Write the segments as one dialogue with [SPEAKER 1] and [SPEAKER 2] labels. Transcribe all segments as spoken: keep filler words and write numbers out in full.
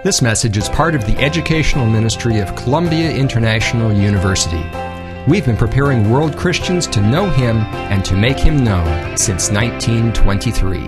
[SPEAKER 1] This message is part of the educational ministry of Columbia International University. We've been preparing world Christians to know Him and to make Him known since nineteen twenty-three.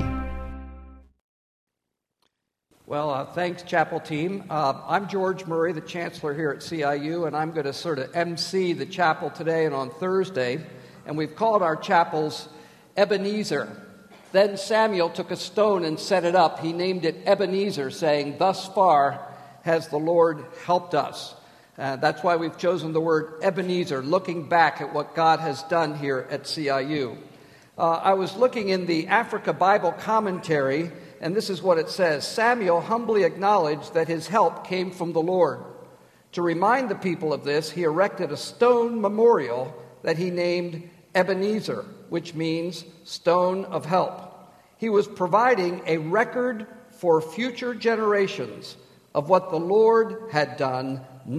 [SPEAKER 2] Well, uh, thanks, Chapel team. Uh, I'm George Murray, the Chancellor here at C I U, and I'm going to sort of emcee the chapel today and on Thursday. And we've called our chapels Ebenezer. Then Samuel took a stone and set it up. He named it Ebenezer, saying, "Thus far has the Lord helped us." Uh, that's why we've chosen the word Ebenezer, looking back at what God has done here at C I U. Uh, I was looking in the Africa Bible Commentary, and this is what it says. Samuel humbly acknowledged that his help came from the Lord. To remind the people of this, he erected a stone memorial that he named Ebenezer, which means stone of help. He was providing a record for future generations of what the Lord had done,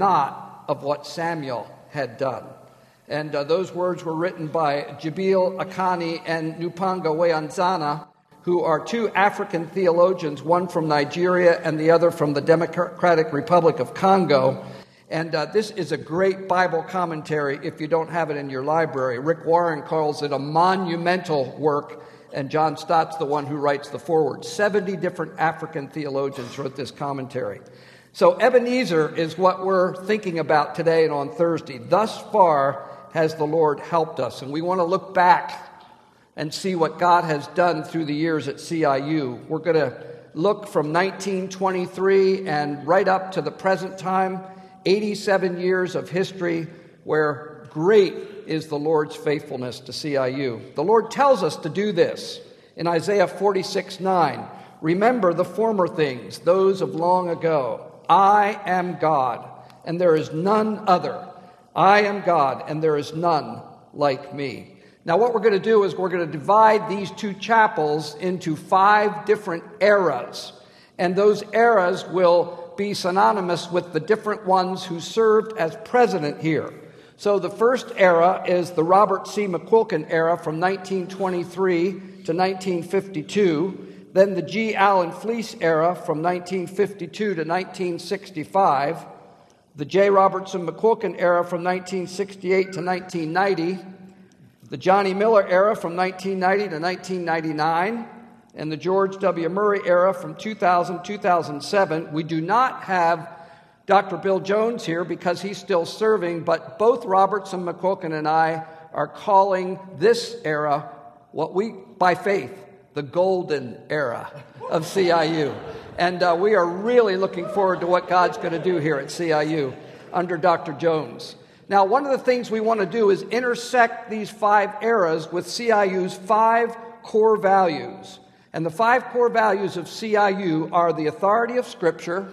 [SPEAKER 2] not of what Samuel had done. And uh, those words were written by Jabil Akani and Nupanga Weanzana, who are two African theologians, one from Nigeria and the other from the Democratic Republic of Congo. And uh, this is a great Bible commentary if you don't have it in your library. Rick Warren calls it a monumental work, and John Stott's the one who writes the foreword. seventy different African theologians wrote this commentary. So Ebenezer is what we're thinking about today and on Thursday. Thus far has the Lord helped us, and we want to look back and see what God has done through the years at C I U. We're going to look from nineteen twenty-three and right up to the present time, eighty-seven years of history where great is the Lord's faithfulness to C I U. The Lord tells us to do this in Isaiah forty-six nine. Remember the former things, those of long ago. I am God, and there is none other. I am God, and there is none like me. Now what we're going to do is we're going to divide these two chapels into five different eras. And those eras will be synonymous with the different ones who served as president here. So the first era is the Robert C. McQuilkin era from nineteen twenty-three to nineteen fifty-two. Then the G. Allen Fleece era from nineteen fifty-two to nineteen sixty-five. The J. Robertson McQuilkin era from nineteen sixty-eight to nineteen ninety. The Johnny Miller era from nineteen ninety to nineteen ninety-nine. And the George W. Murray era from two thousand to two thousand seven. We do not have Doctor Bill Jones here because he's still serving, but both Robertson McQuilkin and I are calling this era what we, by faith, the golden era of C I U. And uh, we are really looking forward to what God's going to do here at C I U under Doctor Jones. Now, one of the things we want to do is intersect these five eras with C I U's five core values. And the five core values of C I U are the authority of Scripture,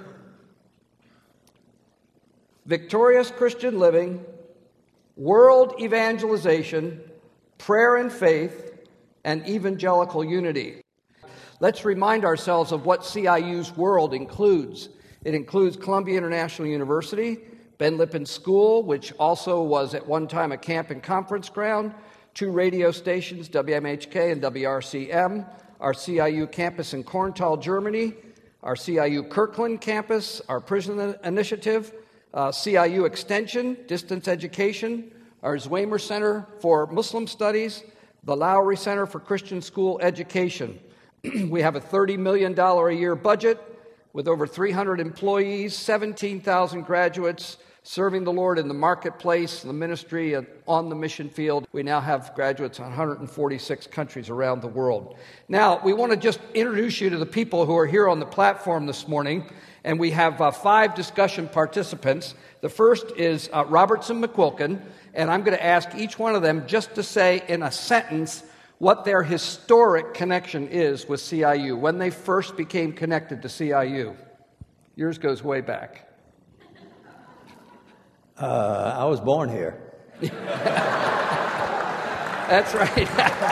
[SPEAKER 2] victorious Christian living, world evangelization, prayer and faith, and evangelical unity. Let's remind ourselves of what C I U's world includes. It includes Columbia International University, Ben Lippen School, which also was at one time a camp and conference ground, two radio stations, W M H K and W R C M, our C I U campus in Korntal, Germany, our C I U Kirkland campus, our prison initiative, uh, C I U Extension, distance education, our Zwemer Center for Muslim Studies, the Lowry Center for Christian School Education. We have a thirty million dollars a year budget with over three hundred employees, seventeen thousand graduates, serving the Lord in the marketplace, the ministry, and on the mission field. We now have graduates in one hundred forty-six countries around the world. Now, we want to just introduce you to the people who are here on the platform this morning, and we have uh, five discussion participants. The first is uh, Robertson McQuilkin, and I'm going to ask each one of them just to say in a sentence what their historic connection is with C I U, when they first became connected to C I U. Yours goes way back.
[SPEAKER 3] Uh, I was born here.
[SPEAKER 2] That's right.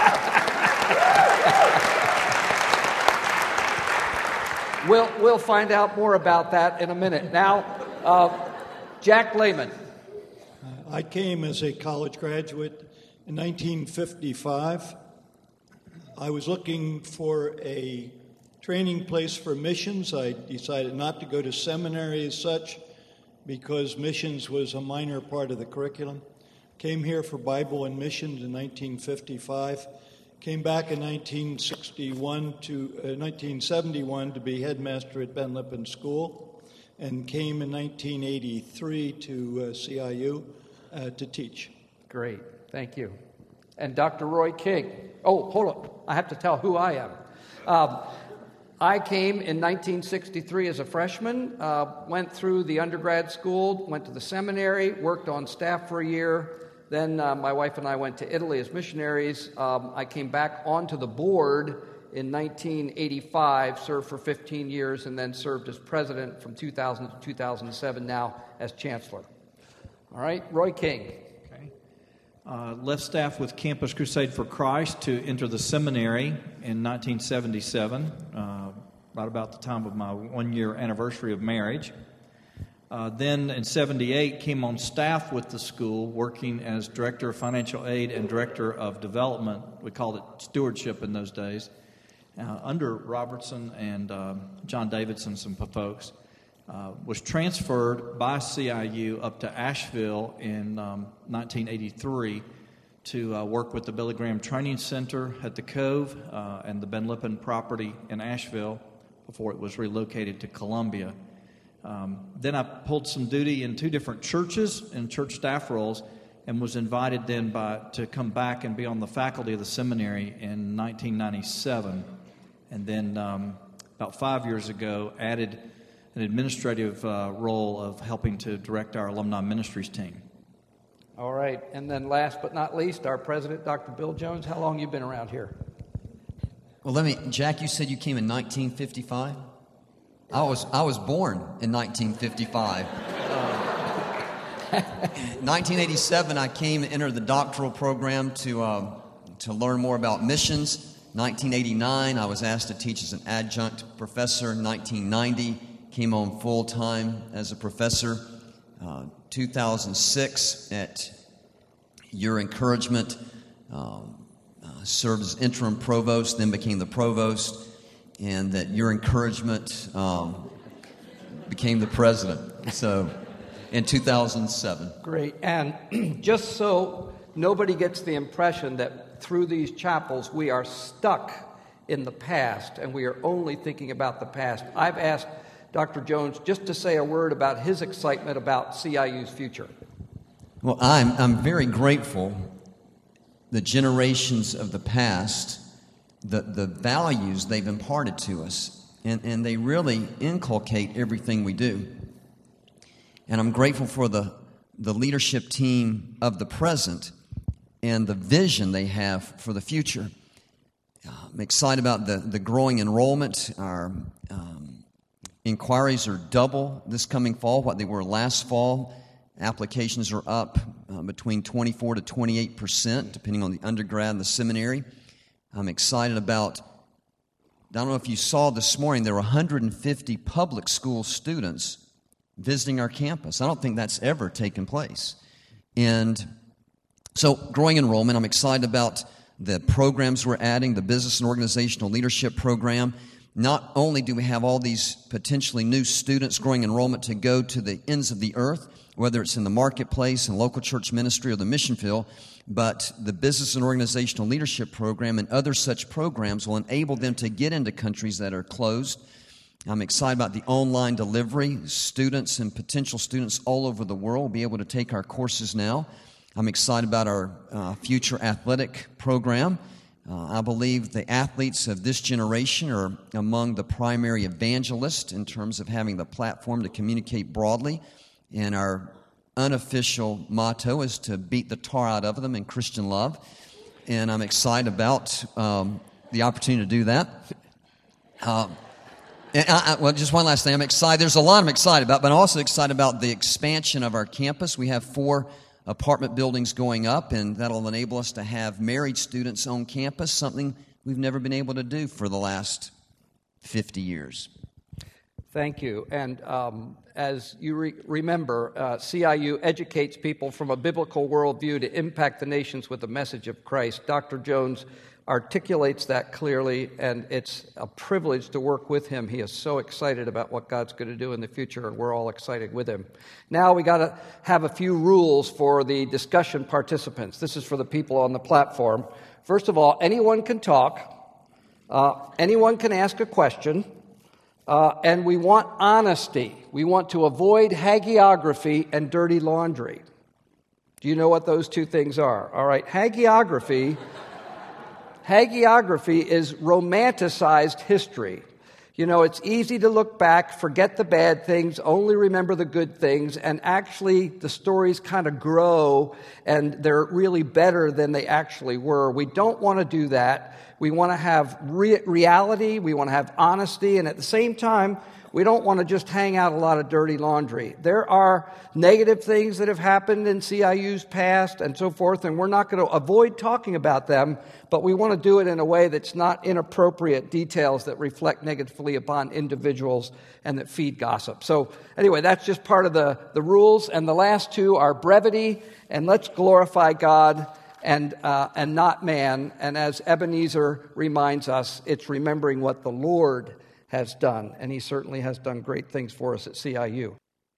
[SPEAKER 2] we'll we'll find out more about that in a minute. Now, uh, Jack Lehman.
[SPEAKER 4] Uh, I came as a college graduate in nineteen fifty-five. I was looking for a training place for missions. I decided not to go to seminary as such because missions was a minor part of the curriculum. Came here for Bible and missions in nineteen fifty-five. Came back in nineteen sixty-one to uh, nineteen seventy-one to be headmaster at Ben Lippen School, and came in nineteen eighty-three to uh, C I U uh, to teach.
[SPEAKER 2] Great, thank you. And Doctor Roy King. Oh, hold on, I have to tell who I am. Um, I came in nineteen sixty-three as a freshman, uh, went through the undergrad school, went to the seminary, worked on staff for a year. Then uh, my wife and I went to Italy as missionaries. Um, I came back onto the board in nineteen eighty-five, served for fifteen years, and then served as president from two thousand to two thousand seven, now as chancellor. All right, Roy King.
[SPEAKER 5] Okay. Uh, left staff with Campus Crusade for Christ to enter the seminary in nineteen seventy-seven, uh, right about the time of my one-year anniversary of marriage. Uh, then in seventy-eight, came on staff with the school, working as Director of Financial Aid and Director of Development. We called it stewardship in those days, uh, under Robertson and um, John Davidson, some folks. Uh, was transferred by C I U up to Asheville in um, nineteen eighty-three to uh, work with the Billy Graham Training Center at the Cove uh, and the Ben Lippen property in Asheville before it was relocated to Columbia. Um, then I pulled some duty in two different churches in church staff roles and was invited then by to come back and be on the faculty of the seminary in nineteen ninety-seven. And then um, about five years ago added an administrative uh, role of helping to direct our alumni ministries team.
[SPEAKER 2] All right, and then last but not least, our president, Doctor Bill Jones. How long have you been around here?
[SPEAKER 6] Well, let me, Jack, you said you came in nineteen fifty-five? I was I was born in nineteen fifty-five. Uh, nineteen eighty-seven, I came and entered the doctoral program to uh, to learn more about missions. nineteen eighty-nine, I was asked to teach as an adjunct professor. nineteen ninety, came on full time as a professor. Uh, two thousand six, at your encouragement, um, uh, served as interim provost, then became the provost. And that your encouragement um, became the president. So, in two thousand seven.
[SPEAKER 2] Great. And just so nobody gets the impression that through these chapels we are stuck in the past and we are only thinking about the past, I've asked Doctor Jones just to say a word about his excitement about C I U's future.
[SPEAKER 6] Well, I'm I'm very grateful the generations of the past, the, the values they've imparted to us, and, and they really inculcate everything we do. And I'm grateful for the, the leadership team of the present and the vision they have for the future. I'm excited about the, the growing enrollment. Our um, inquiries are double this coming fall what they were last fall. Applications are up uh, between twenty-four to twenty-eight percent, depending on the undergrad and the seminary. I'm excited about, I don't know if you saw this morning, there were one hundred fifty public school students visiting our campus. I don't think that's ever taken place. And so, growing enrollment, I'm excited about the programs we're adding, the Business and Organizational Leadership Program. Not only do we have all these potentially new students growing enrollment to go to the ends of the earth, whether it's in the marketplace and local church ministry or the mission field, but the Business and Organizational Leadership Program and other such programs will enable them to get into countries that are closed. I'm excited about the online delivery. Students and potential students all over the world will be able to take our courses now. I'm excited about our uh, future athletic program. Uh, I believe the athletes of this generation are among the primary evangelists in terms of having the platform to communicate broadly. And our unofficial motto is to beat the tar out of them in Christian love. And I'm excited about um, the opportunity to do that. Uh, and I, I, well, just one last thing. I'm excited. There's a lot I'm excited about, but I'm also excited about the expansion of our campus. We have four apartment buildings going up, and that'll enable us to have married students on campus, something we've never been able to do for the last fifty years.
[SPEAKER 2] Thank you. And um, as you re- remember, uh, C I U educates people from a biblical worldview to impact the nations with the message of Christ. Doctor Jones, articulates that clearly, and it's a privilege to work with him. He is so excited about what God's going to do in the future, and we're all excited with him. Now we got to have a few rules for the discussion participants. This is for the people on the platform. First of all, anyone can talk. Uh, anyone can ask a question. Uh, and we want honesty. We want to avoid hagiography and dirty laundry. Do you know what those two things are? All right, hagiography... Hagiography is romanticized history. You know, it's easy to look back, forget the bad things, only remember the good things, and actually the stories kind of grow and they're really better than they actually were. We don't want to do that. We want to have re- reality, we want to have honesty, and at the same time, we don't want to just hang out a lot of dirty laundry. There are negative things that have happened in C I U's past and so forth, and we're not going to avoid talking about them, but we want to do it in a way that's not inappropriate details that reflect negatively upon individuals and that feed gossip. So anyway, that's just part of the, the rules. And the last two are brevity and let's glorify God and uh, and not man. And as Ebenezer reminds us, it's remembering what the Lord has done, and he certainly has done great things for us at C I U.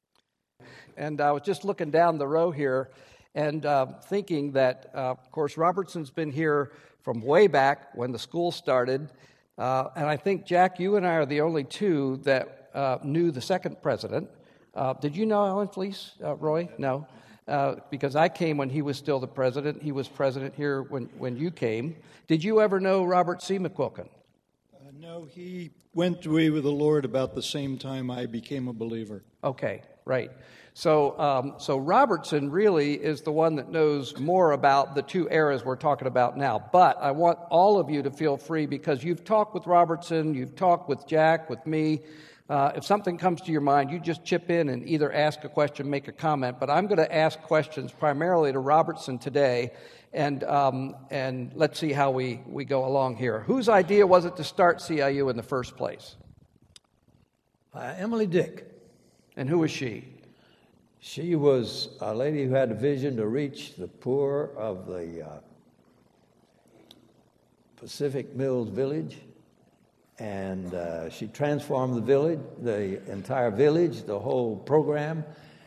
[SPEAKER 2] And I was just looking down the row here and uh, thinking that, uh, of course, Robertson's been here from way back when the school started, uh, and I think, Jack, you and I are the only two that uh, knew the second president. Uh, did you know Alan Fleece, uh, Roy? No, uh, because I came when he was still the president. He was president here when, when you came. Did you ever know Robert C. McQuilkin?
[SPEAKER 4] Uh, no, he went to be with the Lord about the same time I became a believer.
[SPEAKER 2] Okay, right. So um, so Robertson really is the one that knows more about the two eras we're talking about now. But I want all of you to feel free because you've talked with Robertson, you've talked with Jack, with me. Uh, if something comes to your mind, you just chip in and either ask a question, make a comment. But I'm going to ask questions primarily to Robertson today. And um, and let's see how we, we go along here. Whose idea was it to start C I U in the first place?
[SPEAKER 3] Uh, Emily Dick.
[SPEAKER 2] And who was she?
[SPEAKER 3] She was a lady who had a vision to reach the poor of the uh, Pacific Mills Village. And uh, she transformed the village, the entire village, the whole program,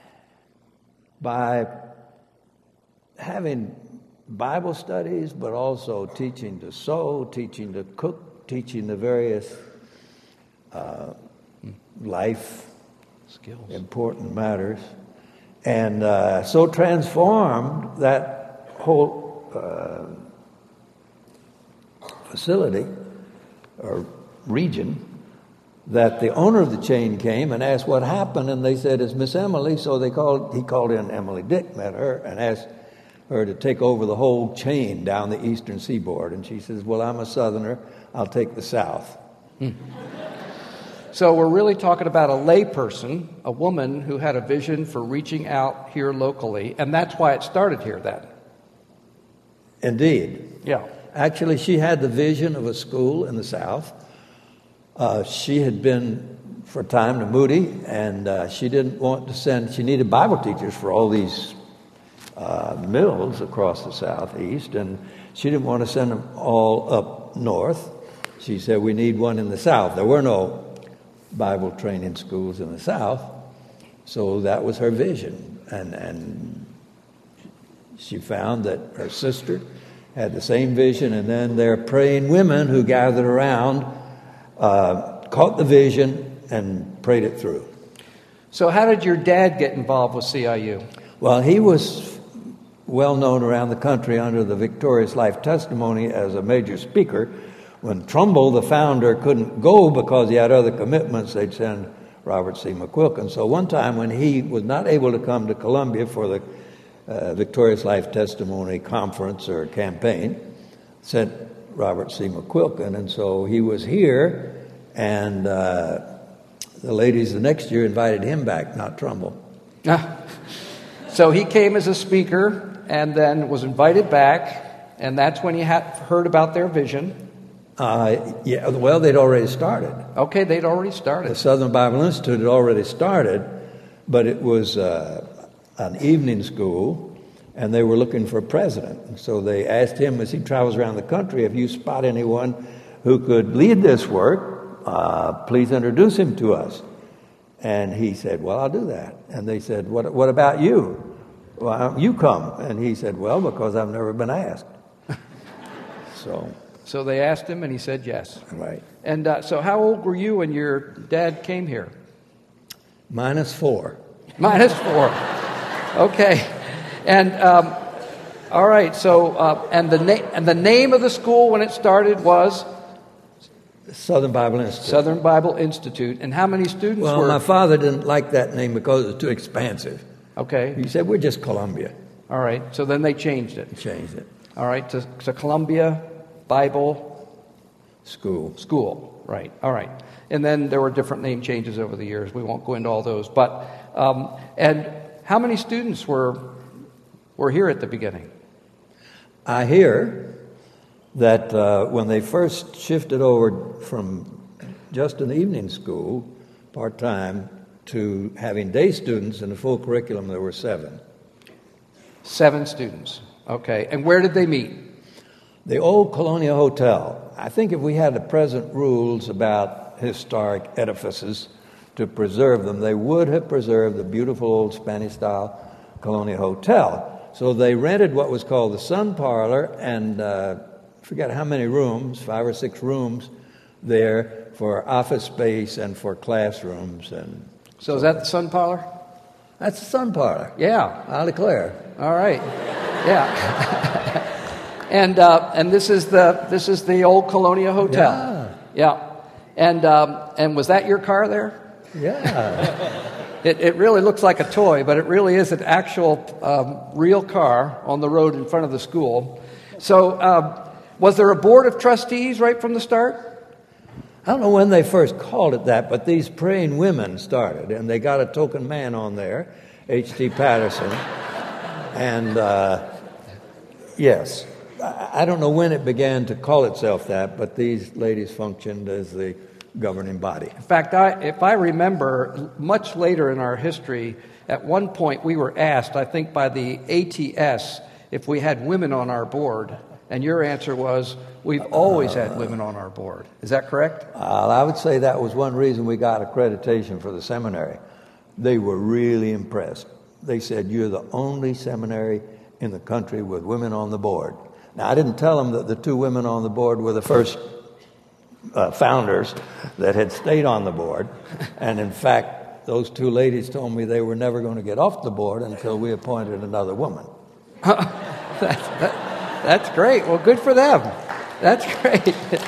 [SPEAKER 3] by having Bible studies, but also teaching to sew, teaching to cook, teaching the various uh, life skills, important matters, and uh, so transformed that whole uh, facility or region that the owner of the chain came and asked what happened, and they said, it's Miss Emily. So they called. He called in Emily Dick, met her, and asked her to take over the whole chain down the eastern seaboard. And she says, well, I'm a Southerner. I'll take the South.
[SPEAKER 2] Hmm. So we're really talking about a layperson, a woman who had a vision for reaching out here locally, and that's why it started here then.
[SPEAKER 3] Indeed.
[SPEAKER 2] Yeah.
[SPEAKER 3] Actually, she had the vision of a school in the South. Uh, she had been for a time to Moody, and uh, she didn't want to send, she needed Bible teachers for all these uh, mills across the Southeast, and she didn't want to send them all up north. She said, we need one in the South. There were no Bible training schools in the South, so that was her vision. And, and she found that her sister had the same vision, and then their praying women who gathered around uh, caught the vision and prayed it through.
[SPEAKER 2] So how did your dad get involved with C I U?
[SPEAKER 3] Well, he was well known around the country under the Victorious Life Testimony as a major speaker. When Trumbull, the founder, couldn't go because he had other commitments, they'd send Robert C. McQuilkin. So one time when he was not able to come to Columbia for the uh, Victorious Life Testimony conference or campaign, sent Robert C. McQuilkin. And so he was here, and uh, the ladies the next year invited him back, not Trumbull.
[SPEAKER 2] Ah. So he came as a speaker and then was invited back, and that's when he had heard about their vision.
[SPEAKER 3] Uh, yeah, well, they'd already started.
[SPEAKER 2] Okay, they'd already started.
[SPEAKER 3] The Southern Bible Institute had already started, but it was uh, an evening school and they were looking for a president. And so they asked him, as he travels around the country, if you spot anyone who could lead this work, uh, please introduce him to us. And he said, well, I'll do that. And they said, what, what about you? Well, you come. And he said, well, because I've never been asked. so,
[SPEAKER 2] So they asked him, and he said yes.
[SPEAKER 3] Right.
[SPEAKER 2] And uh, so how old were you when your dad came here?
[SPEAKER 3] Minus four.
[SPEAKER 2] Minus four. Okay. And, um, all right, so, uh, and, the na- and the name of the school when it started was?
[SPEAKER 3] Southern Bible Institute.
[SPEAKER 2] Southern Bible Institute. And how many students
[SPEAKER 3] well,
[SPEAKER 2] were?
[SPEAKER 3] my father didn't like that name because it was too expansive.
[SPEAKER 2] Okay.
[SPEAKER 3] He said, we're just Columbia.
[SPEAKER 2] All right, so then they changed it.
[SPEAKER 3] He changed it.
[SPEAKER 2] All right, to, to Columbia Bible
[SPEAKER 3] School.
[SPEAKER 2] School. Right, all right. And then there were different name changes over the years. We won't go into all those. But, um, and how many students were were here at the beginning?
[SPEAKER 3] I hear that uh, when they first shifted over from just an evening school, part-time, to having day students in the full curriculum, there were seven.
[SPEAKER 2] Seven students. Okay. And where did they meet?
[SPEAKER 3] The old Colonial Hotel. I think if we had the present rules about historic edifices to preserve them, they would have preserved the beautiful old Spanish-style Colonial Hotel. So they rented what was called the Sun Parlor, and uh, I forget how many rooms, five or six rooms there for office space and for classrooms. And
[SPEAKER 2] so is that the Sun Parlor?
[SPEAKER 3] That's the Sun Parlor.
[SPEAKER 2] Yeah.
[SPEAKER 3] I'll declare.
[SPEAKER 2] All right. Yeah. and uh, and this is the this is the old Colonial Hotel.
[SPEAKER 3] Yeah.
[SPEAKER 2] Yeah. And um, and was that your car there?
[SPEAKER 3] Yeah.
[SPEAKER 2] It, it really looks like a toy, but it really is an actual um, real car on the road in front of the school. So um, was there a board of trustees right from the start?
[SPEAKER 3] I don't know when they first called it that, but these praying women started, and they got a token man on there, H T Patterson. And uh, yes, I don't know when it began to call itself that, but these ladies functioned as the governing body.
[SPEAKER 2] In fact, I, if I remember, much later in our history, at one point we were asked, I think by the A T S, if we had women on our board. And your answer was, we've always had women on our board. Is that correct?
[SPEAKER 3] Uh, I would say that was one reason we got accreditation for the seminary. They were really impressed. They said, you're the only seminary in the country with women on the board. Now, I didn't tell them that the two women on the board were the first uh, founders that had stayed on the board. And in fact, those two ladies told me they were never going to get off the board until we appointed another woman.
[SPEAKER 2] that's, that, that's great. Well, good for them. That's great.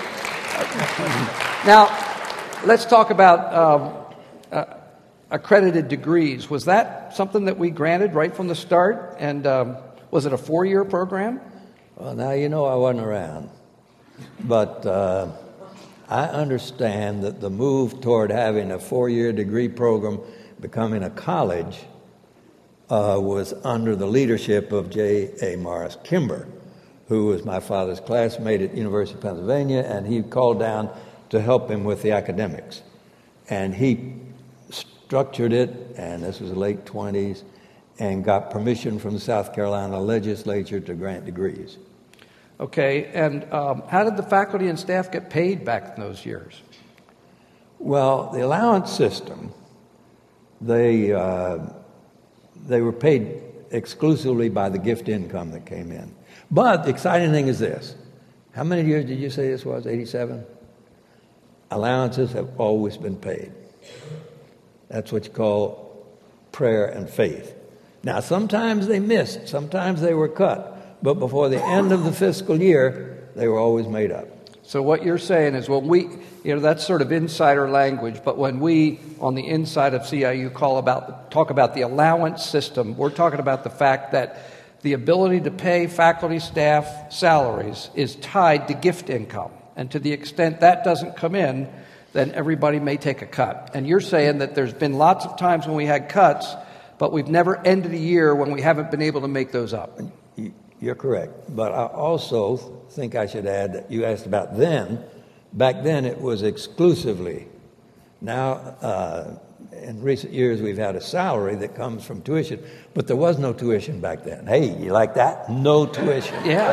[SPEAKER 2] Now, let's talk about um, uh, accredited degrees. Was that something that we granted right from the start? And um, was it a four-year program?
[SPEAKER 3] Well, now, you know I wasn't around. But uh, I understand that the move toward having a four-year degree program becoming a college uh, was under the leadership of J A Morris Kimber, who was my father's classmate at University of Pennsylvania, and he called down to help him with the academics. And he structured it, and this was the late twenties, and got permission from the South Carolina legislature to grant degrees.
[SPEAKER 2] Okay, and um, how did the faculty and staff get paid back in those years?
[SPEAKER 3] Well, the allowance system, they uh, they were paid exclusively by the gift income that came in. But the exciting thing is this. How many years did you say this was, eighty-seven? Allowances have always been paid. That's what you call prayer and faith. Now, sometimes they missed. Sometimes they were cut. But before the end of the fiscal year, they were always made up.
[SPEAKER 2] So what you're saying is, when we, you know, that's sort of insider language, but when we, on the inside of C I U, call about, talk about the allowance system, we're talking about the fact that the ability to pay faculty, staff salaries is tied to gift income. And to the extent that doesn't come in, then everybody may take a cut. And you're saying that there's been lots of times when we had cuts, but we've never ended a year when we haven't been able to make those up.
[SPEAKER 3] You're correct. But I also think I should add that you asked about then. Back then it was exclusively. Now, uh, in recent years we've had a salary that comes from tuition, but there was no tuition back then. Hey, you like that? No tuition.
[SPEAKER 2] Yeah.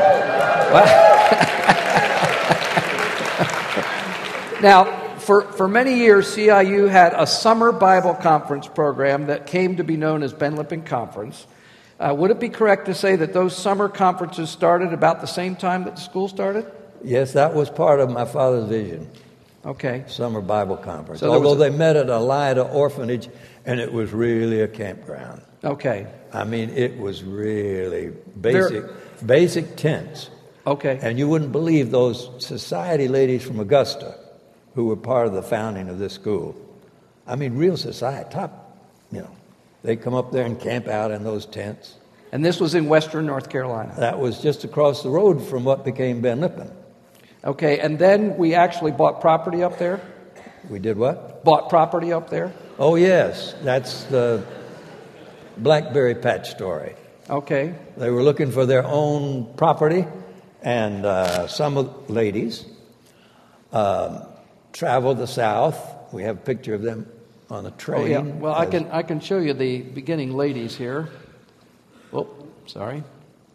[SPEAKER 2] Now, for, for many years, C I U had a summer Bible conference program that came to be known as Ben Lippen Conference. Uh, would it be correct to say that those summer conferences started about the same time that the school started?
[SPEAKER 3] Yes, that was part of my father's vision.
[SPEAKER 2] Okay.
[SPEAKER 3] Summer Bible Conference.
[SPEAKER 2] So
[SPEAKER 3] Although
[SPEAKER 2] a,
[SPEAKER 3] they met at Elida Orphanage, and it was really a campground.
[SPEAKER 2] Okay.
[SPEAKER 3] I mean, it was really basic,
[SPEAKER 2] There,
[SPEAKER 3] basic tents.
[SPEAKER 2] Okay.
[SPEAKER 3] And you wouldn't believe those society ladies from Augusta who were part of the founding of this school. I mean, real society, top, you know. They'd come up there and camp out in those tents.
[SPEAKER 2] And this was in western North Carolina?
[SPEAKER 3] That was just across the road from what became Ben Lippen.
[SPEAKER 2] Okay, and then we actually bought property up there?
[SPEAKER 3] We did what?
[SPEAKER 2] Bought property up there?
[SPEAKER 3] Oh, yes. That's the Blackberry Patch story.
[SPEAKER 2] Okay.
[SPEAKER 3] They were looking for their own property, and uh, some of the ladies um, traveled the south. We have a picture of them on a train.
[SPEAKER 2] Oh, yeah. Well, I can I can show you the beginning ladies here. Oh, sorry.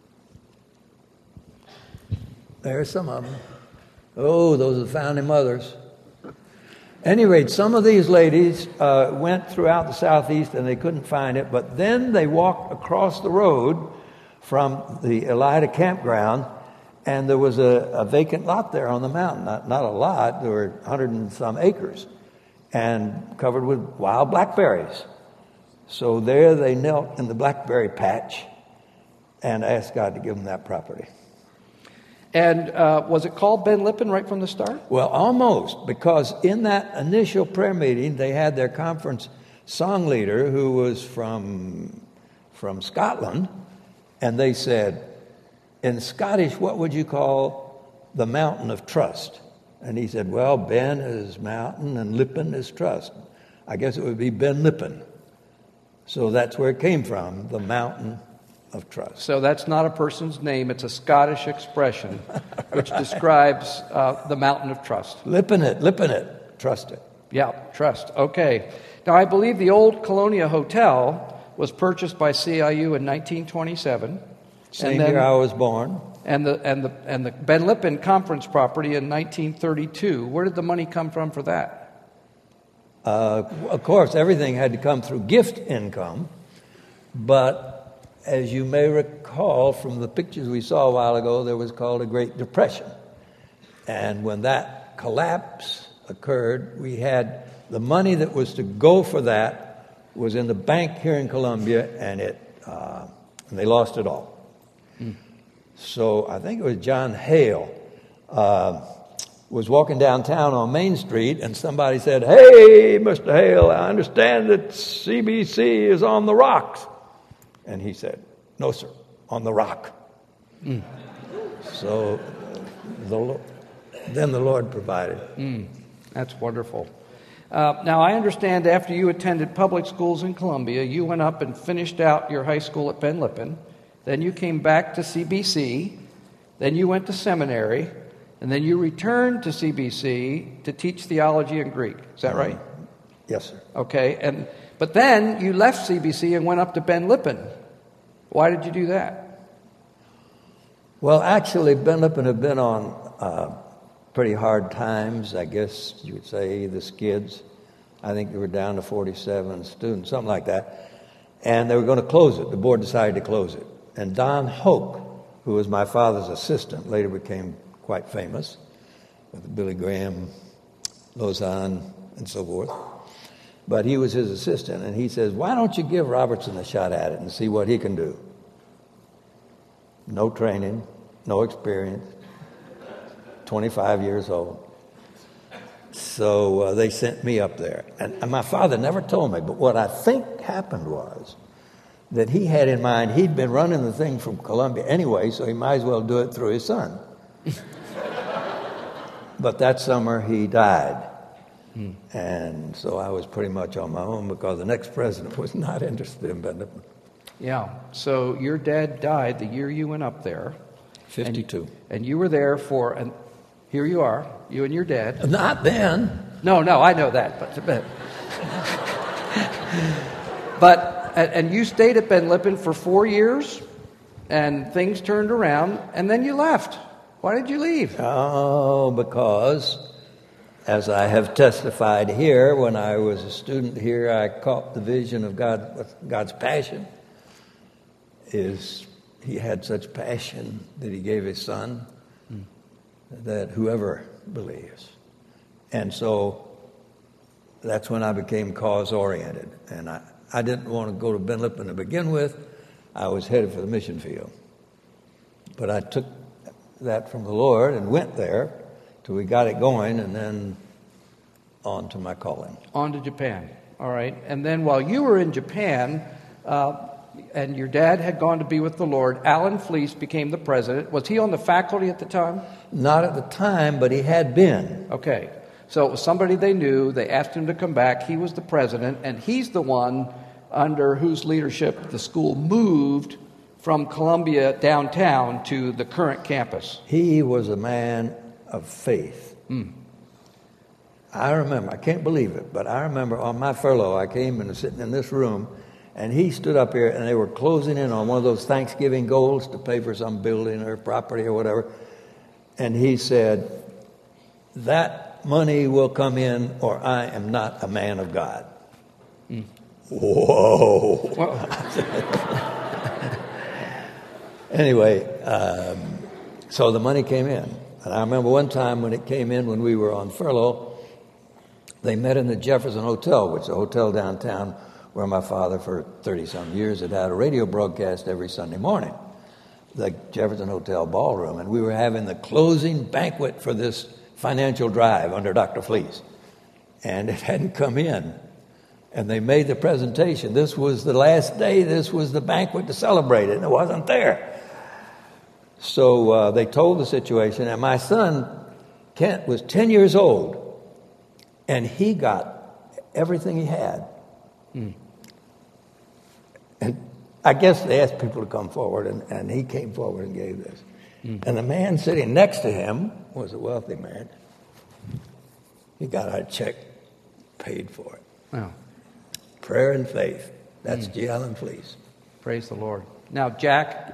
[SPEAKER 3] There's some of them. Oh, those are the founding mothers. At any rate, some of these ladies uh, went throughout the southeast and they couldn't find it, but then they walked across the road from the Elida campground, and there was a, a vacant lot there on the mountain. Not, not a lot, there were a hundred and some acres, and covered with wild blackberries. So there they knelt in the blackberry patch and asked God to give them that property.
[SPEAKER 2] And uh, was it called Ben Lippen right from the start?
[SPEAKER 3] Well, almost, because in that initial prayer meeting, they had their conference song leader who was from, from Scotland, and they said, in Scottish, what would you call the mountain of trust? And he said, well, Ben is mountain and Lippen is trust. I guess it would be Ben Lippen. So that's where it came from, the mountain of trust.
[SPEAKER 2] So that's not a person's name, it's a Scottish expression which describes uh, the mountain of trust.
[SPEAKER 3] Lippen it, lippen it, trust it.
[SPEAKER 2] Yeah, trust. Okay. Now, I believe the old Colonia Hotel was purchased by C I U in nineteen twenty-seven.
[SPEAKER 3] Same
[SPEAKER 2] and then,
[SPEAKER 3] year I was born.
[SPEAKER 2] And the and the and the Ben Lippen conference property in nineteen thirty-two. Where did the money come from for that?
[SPEAKER 3] Uh, of course, everything had to come through gift income, but as you may recall from the pictures we saw a while ago, there was called a Great Depression. And when that collapse occurred, we had the money that was to go for that was in the bank here in Columbia, and it uh, and they lost it all. Mm. So I think it was John Hale uh, was walking downtown on Main Street, and somebody said, "Hey, Mister Hale, I understand that C B C is on the rocks." And he said, "No, sir, on the rock." Mm. So the, then the Lord provided.
[SPEAKER 2] Mm. That's wonderful. Uh, now, I understand after you attended public schools in Columbia, you went up and finished out your high school at Ben Lippen. Then you came back to C B C. Then you went to seminary. And then you returned to C B C to teach theology and Greek. Is that right?
[SPEAKER 3] Yes, sir.
[SPEAKER 2] Okay. And but then you left C B C and went up to Ben Lippen. Why did you do that?
[SPEAKER 3] Well, actually, Ben Lippen had been on uh, pretty hard times, I guess you would say, the skids. I think they were down to forty-seven students, something like that. And they were going to close it. The board decided to close it. And Don Hoke, who was my father's assistant, later became quite famous with Billy Graham, Lausanne, and so forth. But he was his assistant, and he says, "Why don't you give Robertson a shot at it and see what he can do?" No training, no experience, twenty-five years old. So uh, they sent me up there. And, and my father never told me, but what I think happened was that he had in mind, he'd been running the thing from Columbia anyway, so he might as well do it through his son. But that summer he died. Hmm. And so I was pretty much on my own because the next president was not interested in Ben Lippen.
[SPEAKER 2] Yeah. So your dad died the year you went up there.
[SPEAKER 3] fifty-two.
[SPEAKER 2] And, and you were there for, and here you are, you and your dad.
[SPEAKER 3] Not then.
[SPEAKER 2] No, no, I know that. But, but But, and you stayed at Ben Lippen for four years, and things turned around, and then you left. Why did you leave?
[SPEAKER 3] Oh, because, as I have testified here, when I was a student here, I caught the vision of God, God's passion. Is He had such passion that He gave His Son, mm. that whoever believes. And so that's when I became cause-oriented. And I, I didn't want to go to Ben Lippen to begin with. I was headed for the mission field. But I took that from the Lord and went there till we got it going, and then on to my calling.
[SPEAKER 2] On to Japan. All right. And then while you were in Japan, uh, and your dad had gone to be with the Lord, Alan Fleece became the president. Was he on the faculty at the time?
[SPEAKER 3] Not at the time, but he had been.
[SPEAKER 2] Okay. So it was somebody they knew. They asked him to come back. He was the president, and he's the one under whose leadership the school moved from Columbia downtown to the current campus.
[SPEAKER 3] He was a man of faith.
[SPEAKER 2] Mm.
[SPEAKER 3] I remember, I can't believe it, but I remember on my furlough, I came and was sitting in this room, and he stood up here, and they were closing in on one of those Thanksgiving goals to pay for some building or property or whatever. And he said, that money will come in, or I am not a man of God.
[SPEAKER 2] Mm.
[SPEAKER 3] Whoa. Anyway, um, so the money came in. And I remember one time when it came in when we were on furlough, they met in the Jefferson Hotel, which is a hotel downtown where my father for thirty-some years had had a radio broadcast every Sunday morning, the Jefferson Hotel ballroom. And we were having the closing banquet for this financial drive under Doctor Fleece. And it hadn't come in. And they made the presentation. This was the last day. This was the banquet to celebrate it. And it wasn't there. So uh, they told the situation. And my son, Kent, was ten years old. And he got everything he had.
[SPEAKER 2] Mm.
[SPEAKER 3] And I guess they asked people to come forward. And, and he came forward and gave this. Mm. And the man sitting next to him was a wealthy man. He got our check, paid for it.
[SPEAKER 2] Wow.
[SPEAKER 3] Prayer and faith. That's
[SPEAKER 2] Mm.
[SPEAKER 3] G. Allen Fleece.
[SPEAKER 2] Praise the Lord. Now, Jack,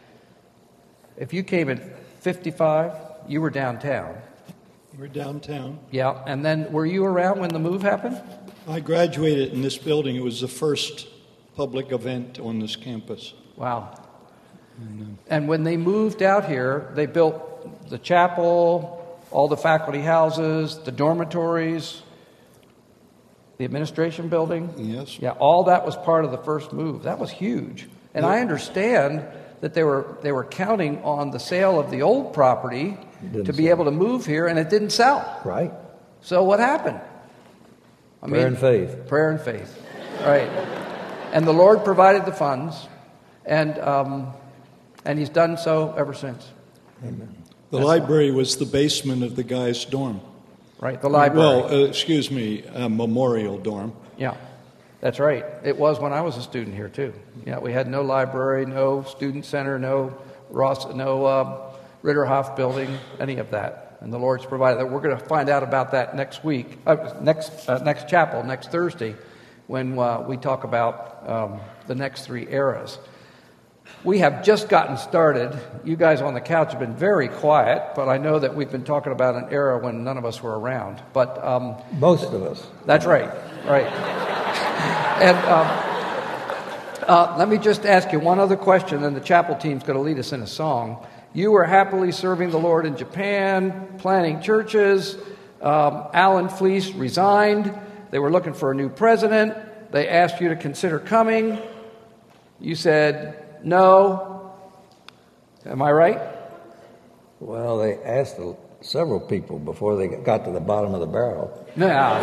[SPEAKER 2] if you came at fifty-five, you were downtown.
[SPEAKER 4] We're downtown.
[SPEAKER 2] Yeah, and then were you around when the move happened?
[SPEAKER 4] I graduated in this building. It was the first public event on this campus.
[SPEAKER 2] Wow. And, and when they moved out here, they built the chapel, all the faculty houses, the dormitories, the administration building.
[SPEAKER 4] Yes.
[SPEAKER 2] Yeah, all that was part of the first move. That was huge. And I understand that they were they were counting on the sale of the old property to be
[SPEAKER 3] sell.
[SPEAKER 2] able to move here, and it didn't sell.
[SPEAKER 3] Right.
[SPEAKER 2] So what happened? I
[SPEAKER 3] Prayer and faith.
[SPEAKER 2] Prayer and faith. Right. And the Lord provided the funds, and um, and He's done so ever since.
[SPEAKER 3] Amen.
[SPEAKER 4] The
[SPEAKER 2] That's
[SPEAKER 4] library was the basement of the guy's dorm.
[SPEAKER 2] Right, the library.
[SPEAKER 4] Well, uh, excuse me, a memorial dorm.
[SPEAKER 2] Yeah, that's right. It was when I was a student here, too. Yeah, we had no library, no student center, no Ross, no uh, Ritterhoff building, any of that. And the Lord's provided that. We're going to find out about that next week, uh, next uh, next chapel, next Thursday, when uh, we talk about um, the next three eras. We have just gotten started. You guys on the couch have been very quiet, but I know that we've been talking about an era when none of us were around. But um,
[SPEAKER 3] Most of us.
[SPEAKER 2] That's right, right. And um, uh, let me just ask you one other question, and the chapel team's going to lead us in a song. You were happily serving the Lord in Japan, planting churches. Um, Alan Fleece resigned. They were looking for a new president. They asked you to consider coming. You said no. Am I right?
[SPEAKER 3] Well, they asked several people before they got to the bottom of the barrel.
[SPEAKER 2] Yeah.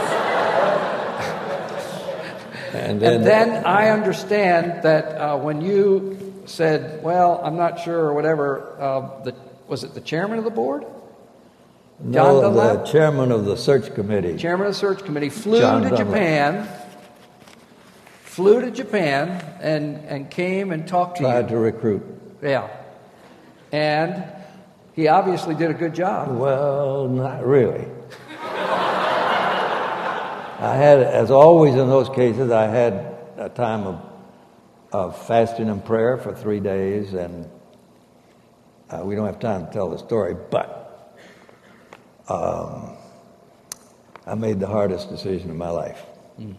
[SPEAKER 3] And then,
[SPEAKER 2] And then I understand that uh, when you said, well, I'm not sure or whatever, uh, the, was it the chairman of the board? John
[SPEAKER 3] no,
[SPEAKER 2] Dunlap?
[SPEAKER 3] the chairman of the search committee.
[SPEAKER 2] Chairman of the search committee flew
[SPEAKER 3] John
[SPEAKER 2] to
[SPEAKER 3] Dunlap.
[SPEAKER 2] Japan, flew to Japan and, and came and talked to
[SPEAKER 3] Tried
[SPEAKER 2] you.
[SPEAKER 3] to recruit.
[SPEAKER 2] Yeah. And he obviously did a good job.
[SPEAKER 3] Well, not really. I had, as always in those cases, I had a time of, of fasting and prayer for three days, and uh, we don't have time to tell the story, but um, I made the hardest decision of my life.
[SPEAKER 2] Mm.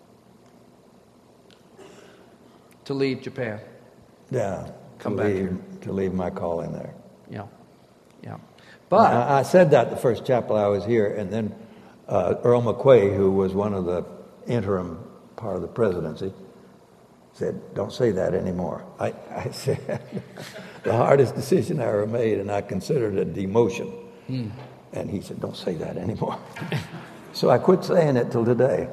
[SPEAKER 2] To leave Japan.
[SPEAKER 3] Yeah,
[SPEAKER 2] Come
[SPEAKER 3] to
[SPEAKER 2] back
[SPEAKER 3] leave,
[SPEAKER 2] here.
[SPEAKER 3] to leave my calling there.
[SPEAKER 2] Yeah, yeah. But
[SPEAKER 3] I, I said that the first chapel I was here, and then uh, Earl McQuay, who was one of the interim part of the presidency, said, "Don't say that anymore." I, I said, the hardest decision I ever made, and I considered it demotion. Hmm. And he said, "Don't say that anymore." So I quit saying it till today.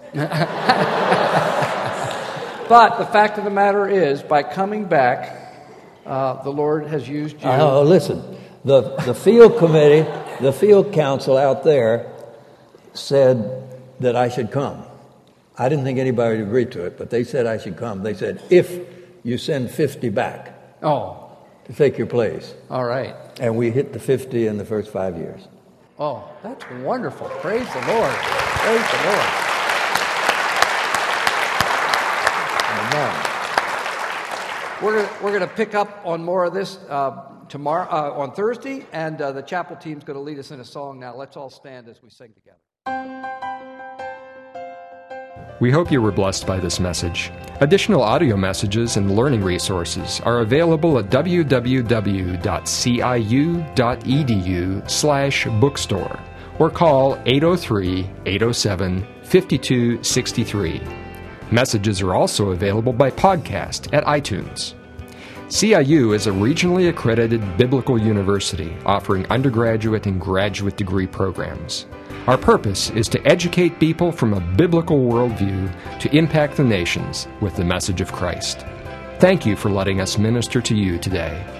[SPEAKER 2] But the fact of the matter is, by coming back, uh, the Lord has used you.
[SPEAKER 3] Oh, listen, the the field committee, the field council out there said that I should come. I didn't think anybody would agree to it, but they said I should come. They said, if you send fifty back
[SPEAKER 2] Oh,
[SPEAKER 3] to take your place.
[SPEAKER 2] all right.
[SPEAKER 3] And we hit the fifty in the first five years.
[SPEAKER 2] Oh, that's wonderful. Praise the Lord. Praise the Lord.
[SPEAKER 3] Amen.
[SPEAKER 2] We're gonna, we're going to pick up on more of this uh, tomorrow uh, on Thursday, and uh, the chapel team's going to lead us in a song now. Let's all stand as we sing together.
[SPEAKER 1] We hope you were blessed by this message. Additional audio messages and learning resources are available at w w w dot c i u dot e d u slash bookstore or call eight oh three, eight oh seven, five two six three. Messages are also available by podcast at iTunes. C I U is a regionally accredited biblical university offering undergraduate and graduate degree programs. Our purpose is to educate people from a biblical worldview to impact the nations with the message of Christ. Thank you for letting us minister to you today.